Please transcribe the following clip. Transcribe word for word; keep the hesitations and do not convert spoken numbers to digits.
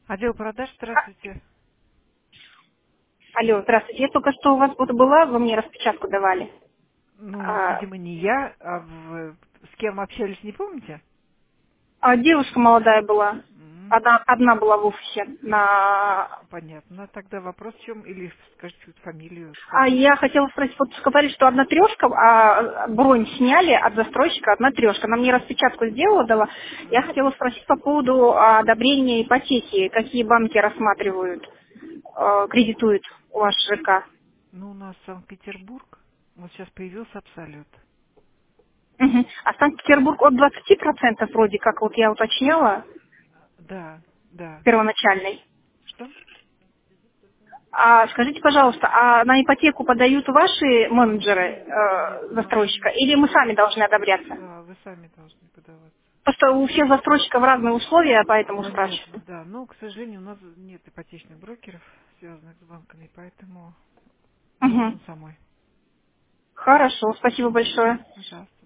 Отдел продаж, А, здравствуйте. Алло, здравствуйте. Я только что у вас вот была, вы мне распечатку давали. Ну, А, видимо, не я, а в- с кем общались, не помните? а девушка молодая была. М, Одна, одна была в офисе. На... Понятно. Тогда вопрос в чем? Или скажите вот фамилию А свою. я хотела спросить, вот сказали, что одна трешка, а бронь сняли от застройщика, одна трешка. Она мне распечатку сделала, дала. Я М, хотела спросить по поводу а, одобрения ипотеки. Какие банки рассматривают, а, кредитуют у вас ЖК? Ну, у нас Санкт-Петербург. Вот сейчас появился Абсолют. Мгм. А Санкт-Петербург от двадцати процентов вроде как, вот я уточняла, Да, да. первоначальный. Что? А скажите, пожалуйста, а на ипотеку подают ваши менеджеры Нет, нет, э, застройщика, мои... или мы сами должны одобряться? Да, вы сами должны подаваться. Просто у всех застройщиков разные условия, поэтому Понятно, спрашиваю. да. Но, к сожалению, у нас нет ипотечных брокеров, связанных с банками, поэтому Мгм. нужно самой. Хорошо, спасибо большое. Пожалуйста.